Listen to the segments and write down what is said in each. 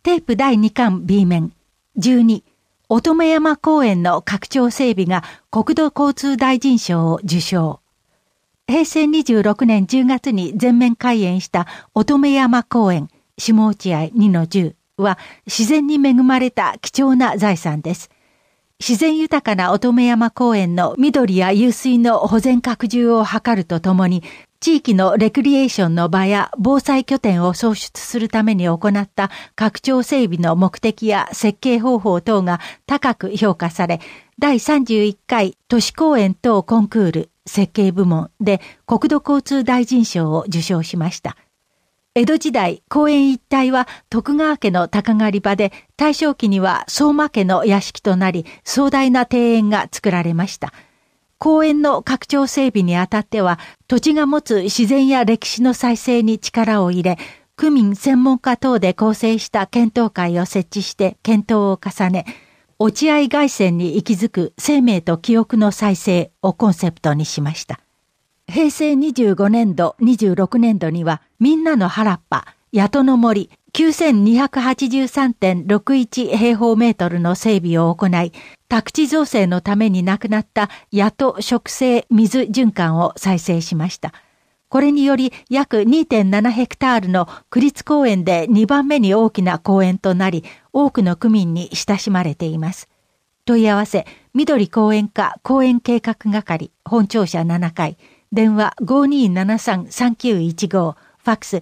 テープ第2巻 B 面。12、乙女山公園の拡張整備が国土交通大臣賞を受賞。平成26年10月に全面開園した乙女山公園下落合 2-10 は自然に恵まれた貴重な財産です。自然豊かな乙女山公園の緑や湧水の保全拡充を図るとともに、地域のレクリエーションの場や防災拠点を創出するために行った拡張整備の目的や設計方法等が高く評価され、第31回都市公園等コンクール設計部門で国土交通大臣賞を受賞しました。江戸時代、公園一帯は徳川家の鷹狩り場で、大正期には相馬家の屋敷となり、壮大な庭園が作られました。公園の拡張整備にあたっては、土地が持つ自然や歴史の再生に力を入れ、区民専門家等で構成した検討会を設置して検討を重ね、落合凱旋に息づく生命と記憶の再生をコンセプトにしました。平成25年度、26年度には、みんなの原っぱ、谷戸の森、9283.61 平方メートルの整備を行い、宅地造成のために亡くなった谷戸植生水循環を再生しました。これにより約 2.7 ヘクタールの区立公園で2番目に大きな公園となり、多くの区民に親しまれています。問い合わせ、緑公園課公園計画係、本庁舎7階、電話 5273-3915、ファックス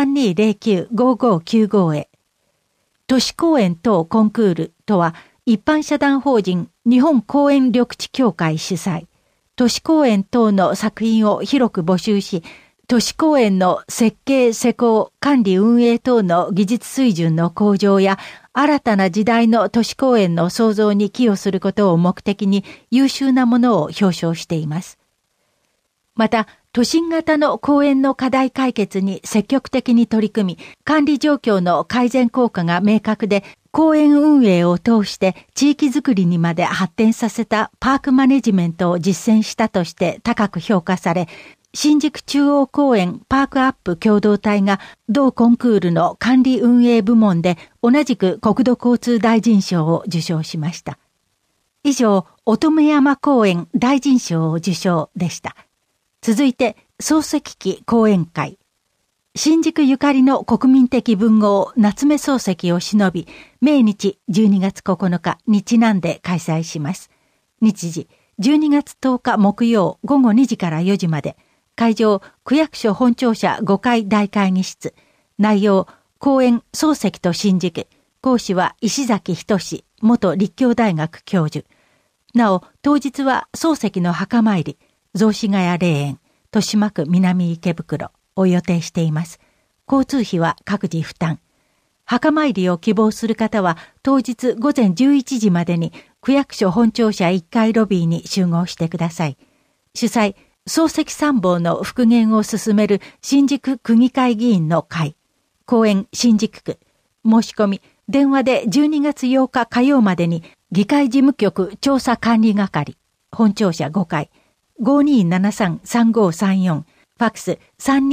3209-5595 へ。都市公園等コンクールとは、一般社団法人日本公園緑地協会主催、都市公園等の作品を広く募集し、都市公園の設計・施工・管理運営等の技術水準の向上や、新たな時代の都市公園の創造に寄与することを目的に優秀なものを表彰しています。また、都心型の公園の課題解決に積極的に取り組み、管理状況の改善効果が明確で、公園運営を通して地域づくりにまで発展させたパークマネジメントを実践したとして高く評価され、新宿中央公園パークアップ共同体が同コンクールの管理運営部門で同じく国土交通大臣賞を受賞しました。以上、乙女山公園大臣賞を受賞でした。続いて、漱石記講演会。新宿ゆかりの国民的文豪夏目漱石を偲び、命日12月9日にちなんで開催します。日時12月10日木曜午後2時から4時まで。会場、区役所本庁舎5階大会議室。内容、講演漱石と新宿。講師は石崎仁元立教大学教授。なお、当日は漱石の墓参り、雑司ヶ谷霊園、豊島区南池袋を予定しています。交通費は各自負担。墓参りを希望する方は当日午前11時までに区役所本庁舎1階ロビーに集合してください。主催、漱石参謀の復元を進める新宿区議会議員の会。公園新宿区。申し込み、電話で12月8日火曜までに議会事務局調査管理係、本庁舎5階。5273-3534、ファックス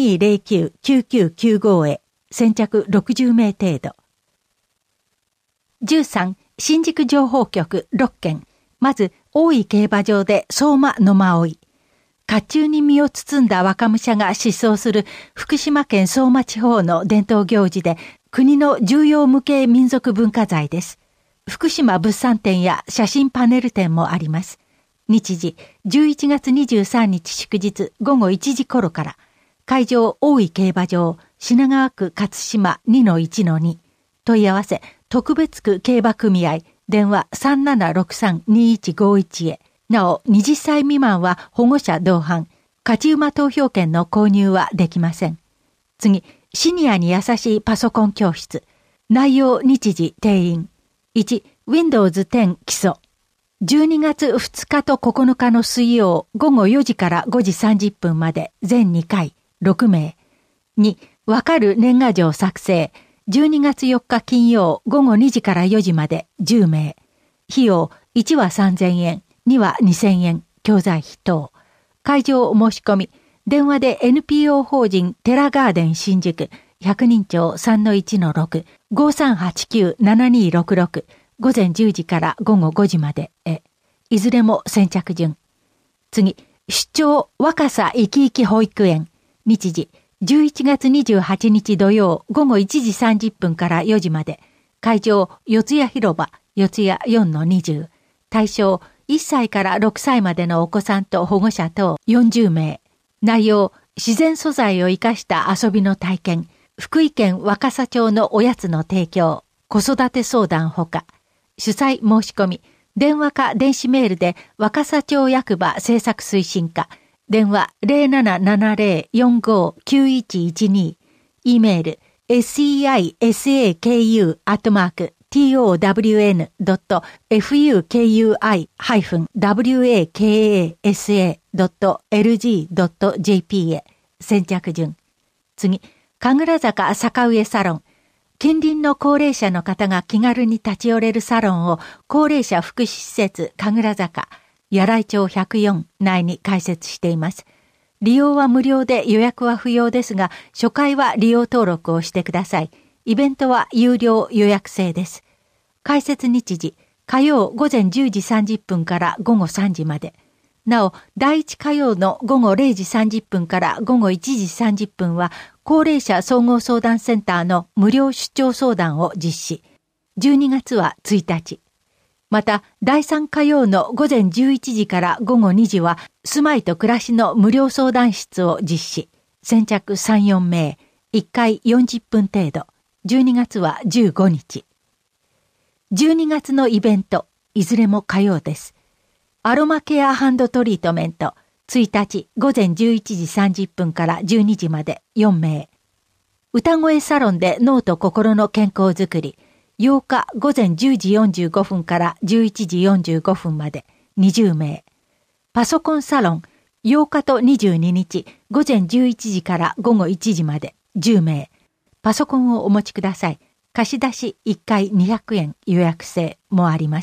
3209-9995 へ、先着60名程度。13、新宿情報局6件。まず、大井競馬場で相馬野馬追。甲冑に身を包んだ若武者が疾走する福島県相馬地方の伝統行事で、国の重要無形民族文化財です。福島物産展や写真パネル展もあります。日時、11月23日祝日午後1時頃から、会場大井競馬場、品川区勝島 2-1-2、問い合わせ、特別区競馬組合、電話 3763-2151 へ、なお20歳未満は保護者同伴、勝ち馬投票券の購入はできません。次、シニアに優しいパソコン教室、内容日時定員、1、Windows 10基礎、12月2日と9日の水曜午後4時から5時30分まで全2回6名。2、わかる年賀状作成12月4日金曜午後2時から4時まで10名。費用1は3000円、2は2000円、教材費等。会場お申し込み、電話で NPO 法人テラガーデン新宿百人町 3-1-6、5389-7266、午前10時から午後5時までへ。いずれも先着順。次、出張若狭生き生き保育園。日時、11月28日土曜午後1時30分から4時まで。会場、四谷広場、四谷 4-20。対象、1歳から6歳までのお子さんと保護者等40名。内容、自然素材を生かした遊びの体験。福井県若狭町のおやつの提供。子育て相談ほか。主催申し込み。電話か電子メールで若狭町役場政策推進課。電話 0770-459112。e メール seisaku.fukuii-wakasa.lg.jp へ。先着順。次、神楽坂坂上サロン。近隣の高齢者の方が気軽に立ち寄れるサロンを高齢者福祉施設神楽坂、柳井町104内に開設しています。利用は無料で予約は不要ですが、初回は利用登録をしてください。イベントは有料予約制です。開設日時、火曜午前10時30分から午後3時まで。なお、第1火曜の午後0時30分から午後1時30分は、高齢者総合相談センターの無料出張相談を実施。12月は1日。また、第3火曜の午前11時から午後2時は、住まいと暮らしの無料相談室を実施。先着3、4名。1回40分程度。12月は15日。12月のイベント、いずれも火曜です。アロマケアハンドトリートメント。1日午前11時30分から12時まで4名。歌声サロンで脳と心の健康づくり。8日午前10時45分から11時45分まで20名。パソコンサロン。8日と22日午前11時から午後1時まで10名。パソコンをお持ちください。貸し出し1回200円予約制もあります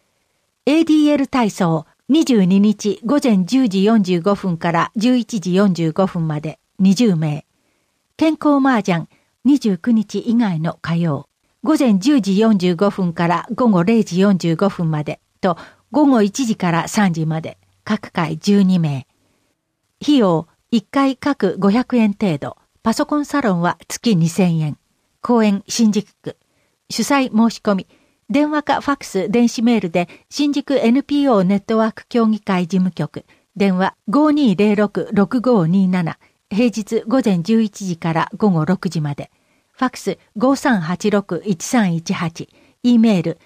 。ADL 体操。22日午前10時45分から11時45分まで20名。健康麻雀29日以外の火曜。午前10時45分から午後0時45分までと午後1時から3時まで各回12名。費用1回各500円程度。パソコンサロンは月2000円。公園新宿区。主催申し込み。電話かファクス、電子メールで新宿 NPO ネットワーク協議会事務局。電話 5206-6527。平日午前11時から午後6時まで。ファクス 5386-1318。e メール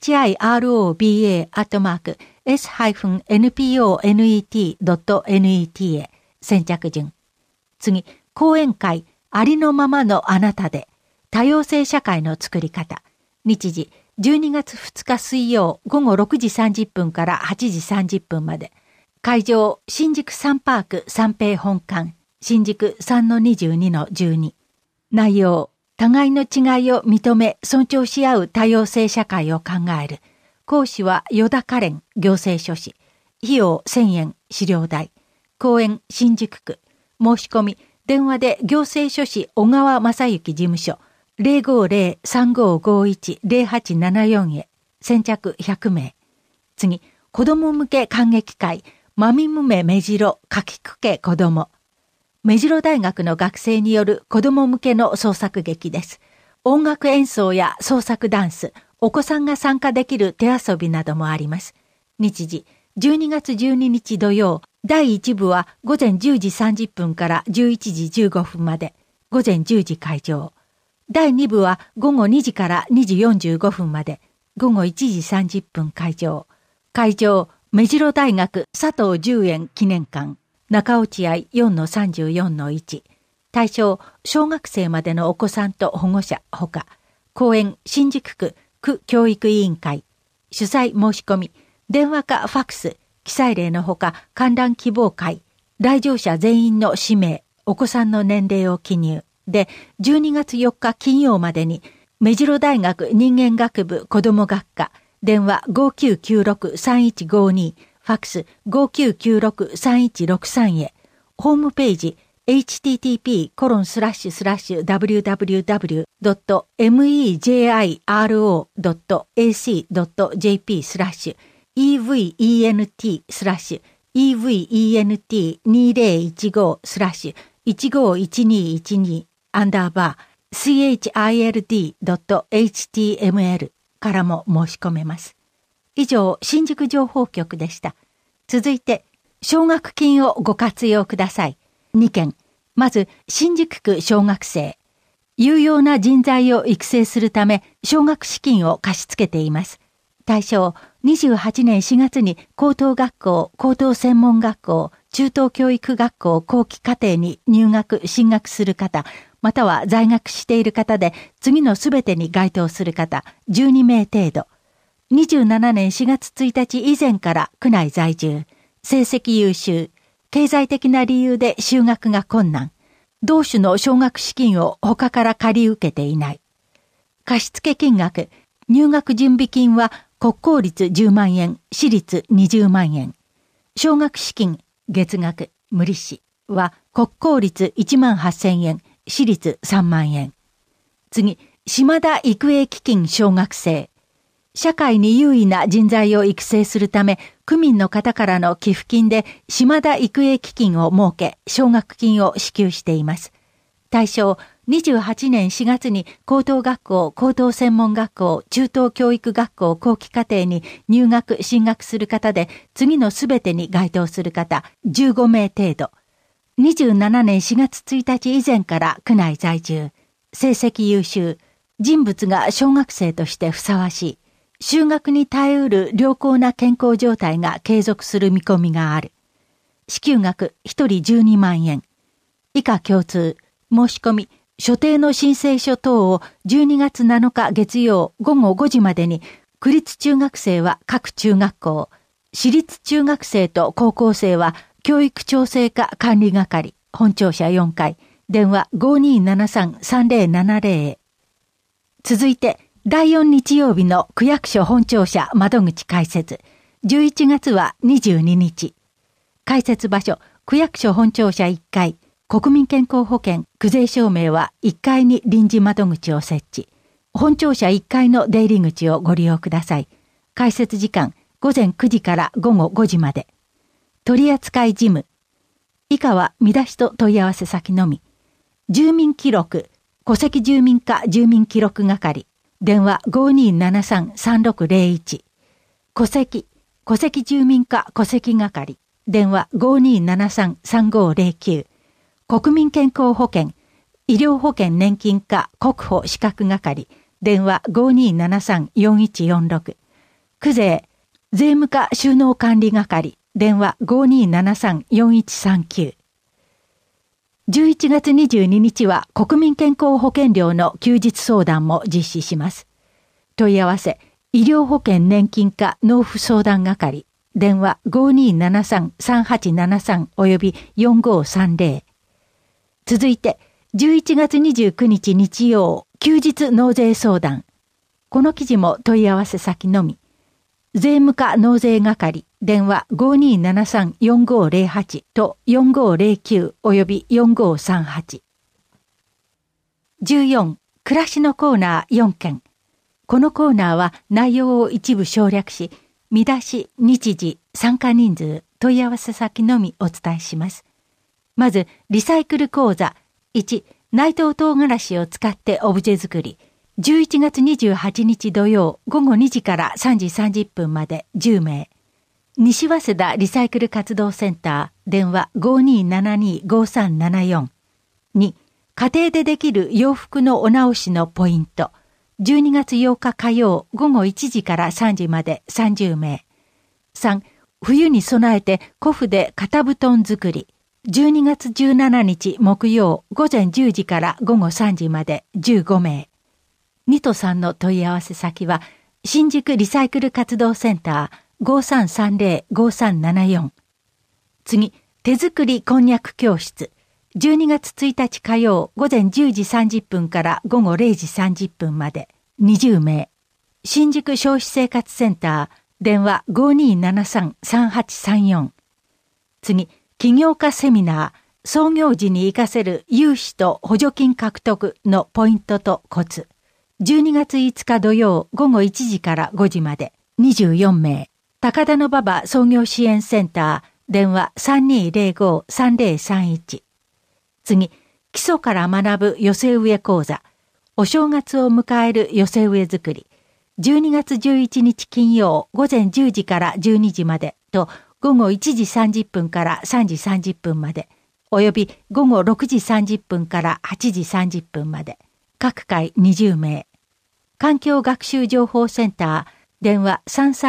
hiroba@s-nponet.net へ。先着順。次、講演会ありのままのあなたで多様性社会の作り方。日時12月2日水曜午後6時30分から8時30分まで。会場、新宿サンパーク三平本館、新宿 3-22-12。内容、互いの違いを認め尊重し合う多様性社会を考える。講師は依田カレン、行政書士。費用1000円、資料代。講演、新宿区。申し込み、電話で行政書士小川正幸事務所。050-3551-0874 へ。先着100名。次、子供向け観劇会、まみむめめじろかきくけ子供。目白大学の学生による子供向けの創作劇です。音楽演奏や創作ダンス、お子さんが参加できる手遊びなどもあります。日時、12月12日土曜、第1部は午前10時30分から11時15分まで、午前10時開場。第2部は午後2時から2時45分まで、午後1時30分開場。会場、目白大学佐藤十円記念館、中落合 4-34-1。対象、小学生までのお子さんと保護者ほか。公園、新宿区区教育委員会。主催申し込み、電話かファクス、記載例のほか観覧希望会。来場者全員の氏名、お子さんの年齢を記入。で、12月4日金曜までに、目白大学人間学部子ども学科、電話 5996-3152、ファクス 5996-3163 へ、ホームページ http://www.mejiro.ac.jp/event/child.html からも申し込めます。以上、新宿情報局でした。続いて、奨学金をご活用ください。2件。まず、新宿区小学生。有用な人材を育成するため、奨学資金を貸し付けています。対象、28年4月に高等学校、高等専門学校、中等教育学校後期課程に入学・進学する方、または在学している方で、次のすべてに該当する方、12名程度。27年4月1日以前から区内在住、成績優秀、経済的な理由で就学が困難、同種の奨学資金を他から借り受けていない。貸付金額、入学準備金は国公立10万円、私立20万円。奨学資金、月額、無利子は国公立1万8000円、私立3万円。次、島田育英基金奨学生。社会に優位な人材を育成するため、区民の方からの寄付金で島田育英基金を設け、奨学金を支給しています。対象、28年4月に高等学校、高等専門学校、中等教育学校後期課程に入学・進学する方で、次のすべてに該当する方、15名程度。27年4月1日以前から区内在住、成績優秀、人物が小学生としてふさわしい。就学に耐えうる良好な健康状態が継続する見込みがある。支給額1人12万円。以下共通、申し込み、所定の申請書等を12月7日月曜午後5時までに、区立中学生は各中学校、私立中学生と高校生は教育調整課管理係、本庁舎4階、電話 5273-3070 へ。続いて、第4日曜日の区役所本庁舎窓口開設。11月は22日。開設場所、区役所本庁舎1階。国民健康保険、区税証明は1階に臨時窓口を設置。本庁舎1階の出入り口をご利用ください。開設時間、午前9時から午後5時まで。取扱事務。以下は見出しと問い合わせ先のみ。住民記録、戸籍住民課住民記録係。電話 5273-3601。戸籍住民課戸籍係。電話 5273-3509。国民健康保険、医療保険年金課国保資格係。電話 5273-4146。区税、税務課収納管理係。電話 5273-4139。11月22日は国民健康保険料の休日相談も実施します。問い合わせ、医療保険年金課納付相談係。電話 5273-3873 および4530。続いて、11月29日日曜、休日納税相談。この記事も問い合わせ先のみ。税務課納税係。電話 5273-4508 と4509および4538。14. 暮らしのコーナー4件。このコーナーは内容を一部省略し、見出し、日時、参加人数、問い合わせ先のみお伝えします。まず、リサイクル講座。1、内藤唐辛子を使ってオブジェ作り。11月28日土曜午後2時から3時30分まで10名。西早稲田リサイクル活動センター、電話 5272-5374。2、家庭でできる洋服のお直しのポイント。12月8日火曜午後1時から3時まで30名。3、冬に備えて古布で肩布団作り。12月17日木曜午前10時から午後3時まで15名。2と3の問い合わせ先は、新宿リサイクル活動センター、5330-5374。次、手作りこんにゃく教室。12月1日火曜午前10時30分から午後0時30分まで20名。新宿消費生活センター、電話 5273-3834。次、起業家セミナー、 創業時に活かせる融資と補助金獲得のポイントとコツ。12月5日土曜午後1時から5時まで24名。高田馬場創業支援センター、電話 3205-3031。次、基礎から学ぶ寄せ植え講座。お正月を迎える寄せ植え作り。12月11日金曜午前10時から12時までと午後1時30分から3時30分まで。および午後6時30分から8時30分まで。各回20名。環境学習情報センター、電話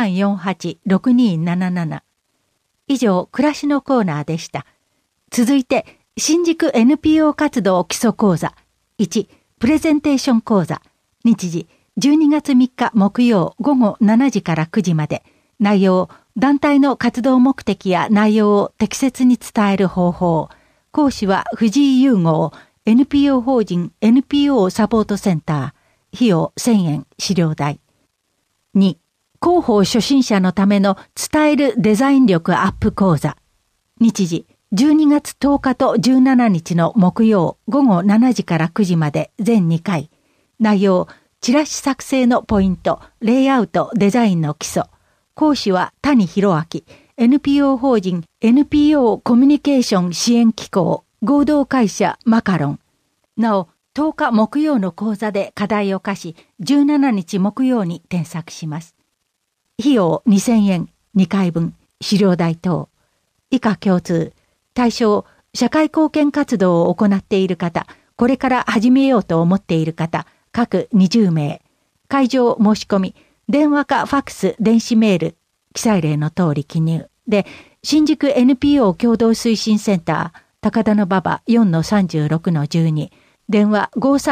3348-6277。以上、暮らしのコーナーでした。続いて、新宿 NPO 活動基礎講座。1、プレゼンテーション講座。日時、12月3日木曜午後7時から9時まで。内容、団体の活動目的や内容を適切に伝える方法。講師は藤井優吾、NPO 法人 NPO サポートセンター。費用1000円、資料代。2、広報初心者のための伝えるデザイン力アップ講座。日時、12月10日と17日の木曜午後7時から9時まで全2回。内容、チラシ作成のポイント、レイアウト、デザインの基礎。講師は谷博明、NPO 法人 NPO コミュニケーション支援機構合同会社マカロン。なお、10日木曜の講座で課題を課し、17日木曜に添削します。費用2000円、2回分、資料代等。以下共通。対象、社会貢献活動を行っている方、これから始めようと思っている方、各20名。会場申し込み、電話かファックス、電子メール、記載例の通り記入。で、新宿 NPO 共同推進センター、高田馬場 4-36-12、電話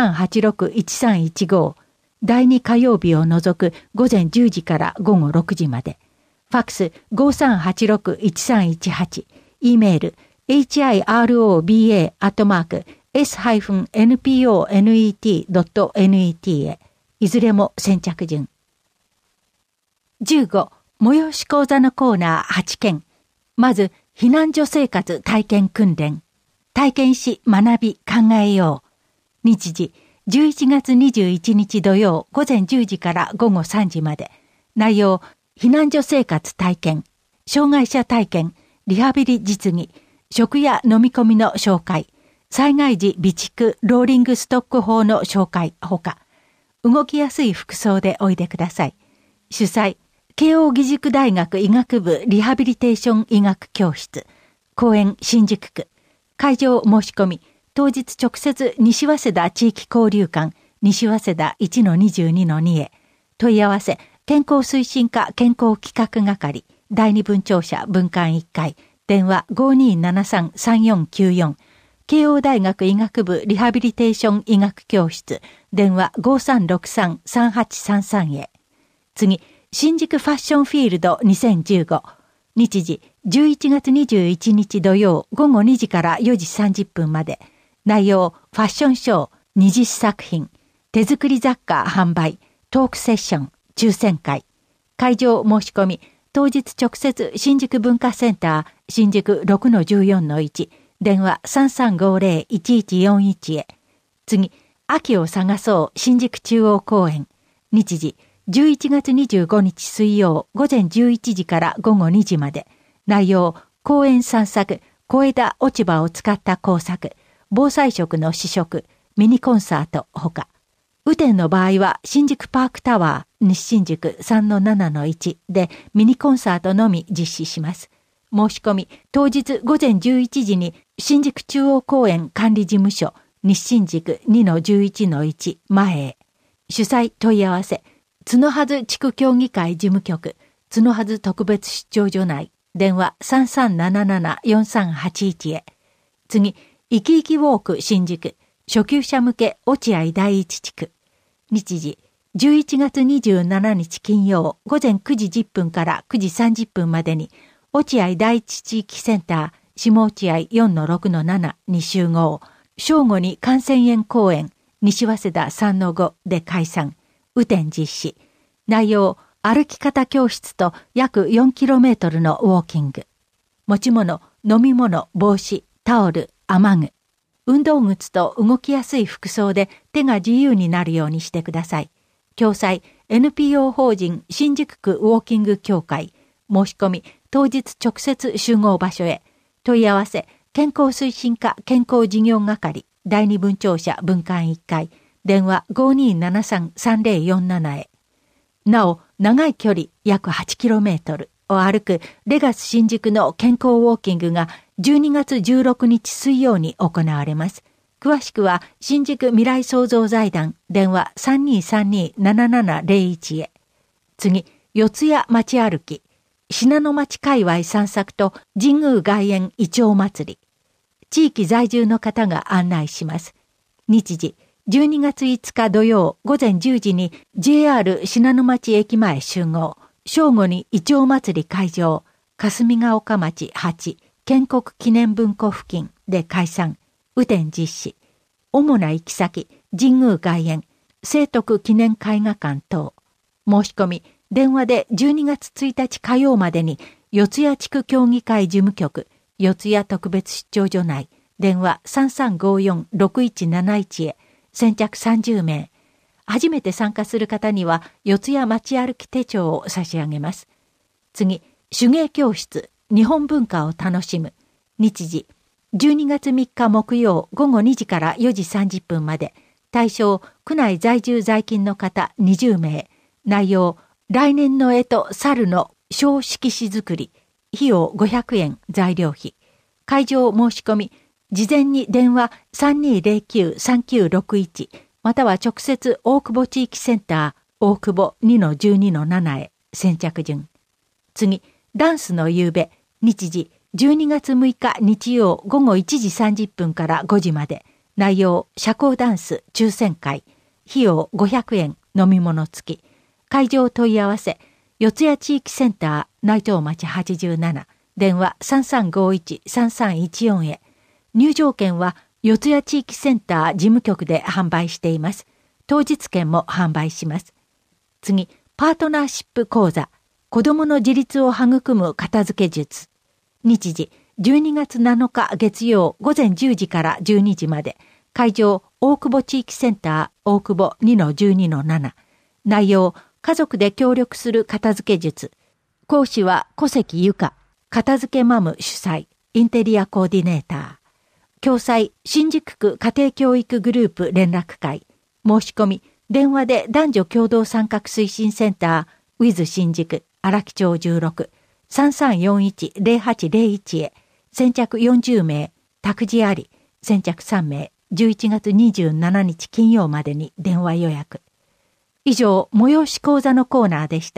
5386-1315、第2火曜日を除く午前10時から午後6時まで。ファックス 5386-1318、E メール、hiroba@s-nponet.net へ。いずれも先着順。15、催し講座のコーナー8件。まず、避難所生活体験訓練。体験し学び考えよう。日時、11月21日土曜午前10時から午後3時まで。内容、避難所生活体験、障害者体験、リハビリ実技、食や飲み込みの紹介、災害時備蓄ローリングストック法の紹介ほか、動きやすい服装でおいでください。主催、慶應義塾大学医学部リハビリテーション医学教室、公園新宿区、会場申し込み、当日直接西早稲田地域交流館、西早稲田 1-22-2 へ、問い合わせ、健康推進課健康企画係、第二分庁舎分館1階、電話 5273-3494、慶応大学医学部リハビリテーション医学教室、電話 5363-3833 へ。次、新宿ファッションフィールド2015。日時、11月21日土曜午後2時から4時30分まで。内容、ファッションショー、20作品、手作り雑貨販売、トークセッション、抽選会。会場申し込み、当日直接新宿文化センター、新宿 6-14-1、電話 3350-1141 へ。次、秋を探そう新宿中央公園。日時、11月25日水曜午前11時から午後2時まで。内容、公園散策、小枝落ち葉を使った工作、防災食の試食、ミニコンサートほか。雨天の場合は新宿パークタワー西新宿 3-7-1 でミニコンサートのみ実施します。申し込み、当日午前11時に新宿中央公園管理事務所西新宿 2-11-1 前へ。主催問い合わせ、角筈地区協議会事務局、角筈特別出張所内、電話 3377-4381 へ。次、いきいきウォーク新宿、初級者向け落合第一地区。日時、11月27日金曜午前9時10分から9時30分までに、落合第一地域センター、下落合 4-6-7 に集合。正午に観戦園公園、西早稲田 3-5 で解散。雨天実施。内容、歩き方教室と約 4km のウォーキング。持ち物、飲み物、帽子、タオル、 雨具。運動靴と動きやすい服装で手が自由になるようにしてください。共催 NPO 法人新宿区ウォーキング協会。申し込み当日直接集合場所へ。問い合わせ健康推進課健康事業係第二分庁舎分館1階。電話 5273-3047 へ。なお、長い距離約 8km を歩くレガス新宿の健康ウォーキングが12月16日水曜に行われます。詳しくは新宿未来創造財団電話 3232-7701 へ。次、四谷町歩き。信濃町界隈散策と神宮外苑イチョウ祭り。地域在住の方が案内します。日時、12月5日土曜午前10時に JR 信濃町駅前集合。正午にイチョウ祭り会場。霞ヶ丘町8建国記念文庫付近で開催。雨天実施。主な行き先、神宮外苑、聖徳記念絵画館等。申し込み、電話で12月1日火曜までに、四谷地区協議会事務局、四谷特別出張所内、電話 3354-6171 へ、先着30名。初めて参加する方には、四谷町歩き手帳を差し上げます。次、手芸教室、日本文化を楽しむ。日時、12月3日木曜午後2時から4時30分まで。対象、区内在住在勤の方20名。内容、来年の干支猿の小色紙作り。費用500円、材料費。会場申し込み、事前に電話 3209-3961 または直接大久保地域センター大久保 2-12-7 へ。先着順。次、ダンスの夕べ。日時、12月6日日曜午後1時30分から5時まで。内容、社交ダンス抽選会。費用500円、飲み物付き。会場問い合わせ、四谷地域センター内藤町87。電話 3351-3314 へ。入場券は四谷地域センター事務局で販売しています。当日券も販売します。次、パートナーシップ講座。子供の自立を育む片付け術。日時、12月7日月曜午前10時から12時まで。会場、大久保地域センター大久保 2-12-7。内容、家族で協力する片付け術。講師は小関由香。片付けマム主催。インテリアコーディネーター。共催、新宿区家庭教育グループ連絡会。申し込み、電話で男女共同参画推進センター、WITH 新宿、荒木町16、3341-0801 へ。先着40名、託児あり。先着3名、11月27日金曜までに電話予約。以上、催し講座のコーナーでした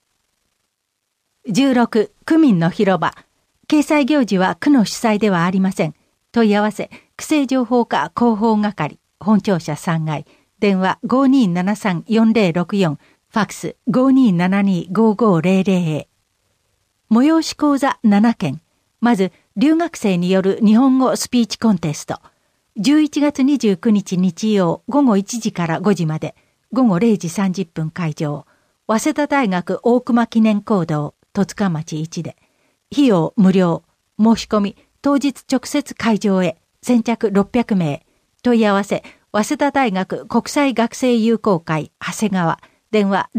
。16、区民の広場。掲載行事は区の主催ではありません。問い合わせ、区政情報課広報係、本庁舎3階、電話 5273-4064、ファックス 5272-5500 へ。催し講座7件。まず、留学生による日本語スピーチコンテスト。11月29日日曜午後1時から5時まで。午後0時30分会場。早稲田大学大隈記念講堂、戸塚町1で。費用無料。申し込み、当日直接会場へ。先着600名。問い合わせ、早稲田大学国際学生友好会、長谷川。電話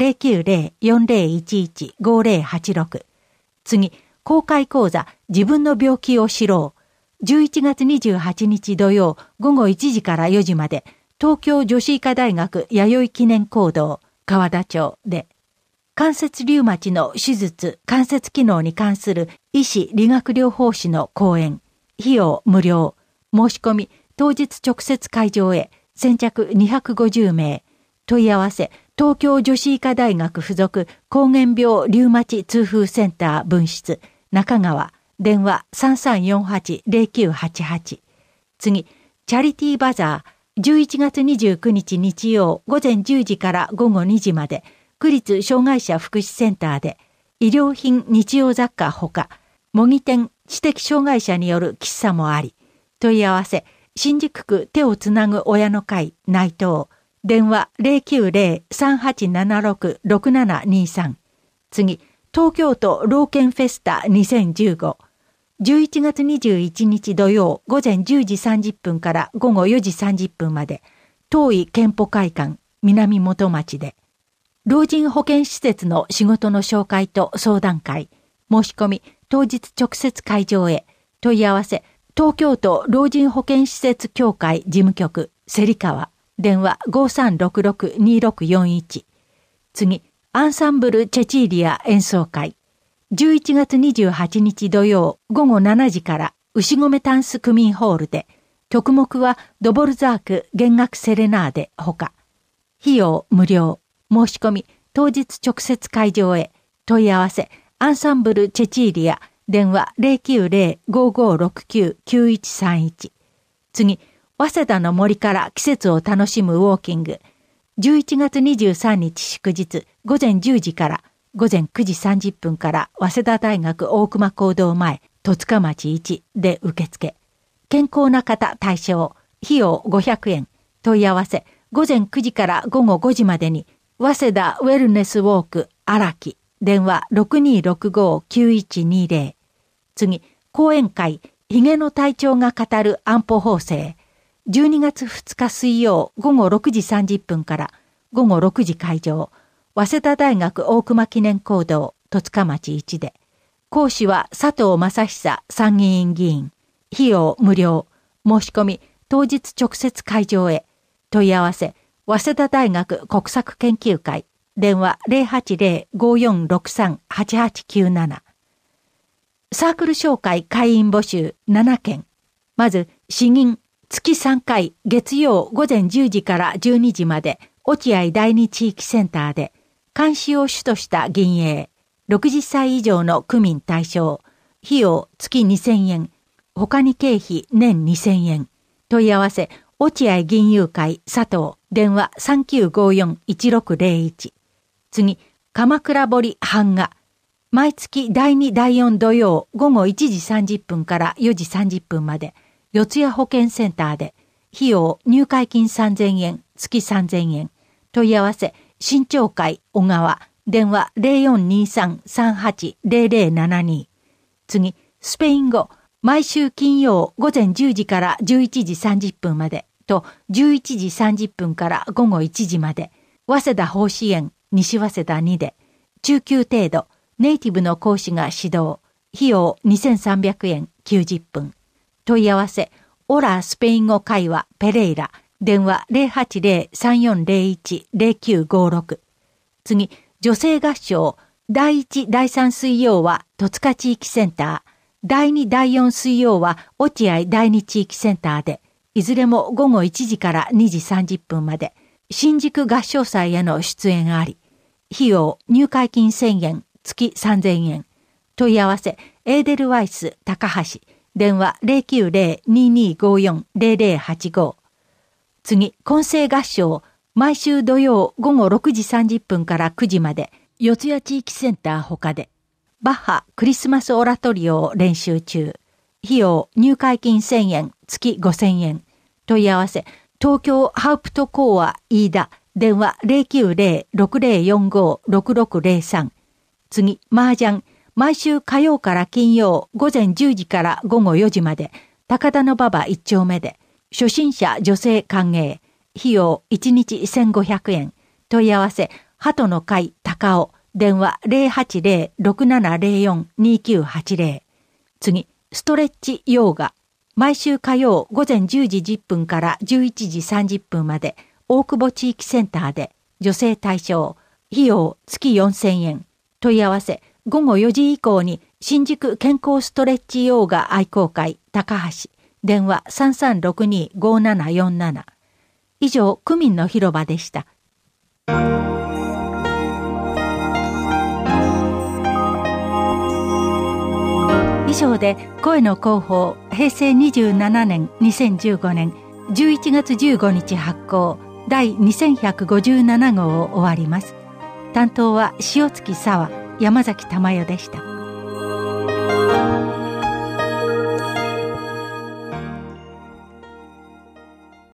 090-4011-5086。次、公開講座、自分の病気を知ろう。11月28日土曜午後1時から4時まで。東京女子医科大学弥生記念講堂、川田町で。関節リウマチの手術、関節機能に関する医師理学療法士の講演。費用無料。申し込み、当日直接会場へ。先着250名。問い合わせ、東京女子医科大学附属膠原病リウマチ痛風センター分室、中川。電話 3348-0988。次、チャリティーバザー。11月29日日曜午前10時から午後2時まで、区立障害者福祉センターで、医療品日用雑貨ほか、模擬店知的障害者による喫茶もあり、問い合わせ、新宿区手をつなぐ親の会内藤、電話 090-3876-6723。次、東京都老犬フェスタ2015。 11月21日土曜午前10時30分から午後4時30分まで、当医健保会館南本町で、老人保健施設の仕事の紹介と相談会、申し込み、当日直接会場へ、問い合わせ、東京都老人保健施設協会事務局、芹川、電話 5366-2641。次、アンサンブルチェチーリア演奏会。11月28日土曜午後7時から牛込タンス区民ホールで、曲目はドボルザーク弦楽セレナーデほか。費用無料。申し込み、当日直接会場へ。問い合わせ、アンサンブルチェチーリア、電話 090-5569-9131。次、早稲田の森から季節を楽しむウォーキング。11月23日祝日午前10時から午前9時30分から早稲田大学大隈講堂前戸塚町1で受付。健康な方対象。費用500円。問い合わせ、午前9時から午後5時までに早稲田ウェルネスウォーク荒木。電話 6265-9120。次、講演会、ひげの隊長が語る安保法制。12月2日水曜午後6時30分から午後6時会場。早稲田大学大隈記念講堂戸塚町1で。講師は佐藤正久参議院議員。費用無料。申し込み、当日直接会場へ。問い合わせ、早稲田大学国策研究会。電話 080-5463-8897。サークル紹介会員募集7件。まず、詩吟、月3回、月曜午前10時から12時まで、落合第二地域センターで、監視を主とした吟詠、60歳以上の区民対象、費用月2000円、他に経費年2000円。問い合わせ、落合銀友会佐藤、電話 3954-1601。次、鎌倉堀版画。毎月第2第4土曜午後1時30分から4時30分まで、四谷保健センターで、費用入会金3000円、月3000円。問い合わせ、新潮会小川、電話 0423-380072。次、スペイン語、毎週金曜午前10時から11時30分までと11時30分から午後1時まで、早稲田法支園西早稲田2で、中級程度、ネイティブの講師が指導、費用2300円90分。問い合わせ、オラスペイン語会話ペレイラ、電話 080-3401-0956。次、女性合唱、第1、第3水曜は戸塚地域センター、第2、第4水曜は落合第2地域センターで、いずれも午後1時から2時30分まで、新宿合唱祭への出演あり、費用入会金1000円、月3000円。問い合わせ、エーデルワイス高橋、電話 090-2254-0085。次、混声合唱、毎週土曜午後6時30分から9時まで、四谷地域センター他で、バッハクリスマスオラトリオを練習中。費用入会金1000円、月5000円。問い合わせ、東京ハウプトコーア飯田、電話 090-6045-6603。次、麻雀。毎週火曜から金曜午前10時から午後4時まで、高田馬場1丁目で、初心者女性歓迎。費用1日1500円。問い合わせ、鳩の会高尾。電話 080-6704-2980。次、ストレッチヨーガ。毎週火曜午前10時10分から11時30分まで、大久保地域センターで、女性対象。費用月4000円。問い合わせ、午後4時以降に新宿健康ストレッチヨーガ愛好会高橋。電話 3362-5747。以上、区民の広場でした。以上で声の広報平成27年2015年11月15日発行第2157号を終わります。担当は塩月沙和、山崎珠代でした。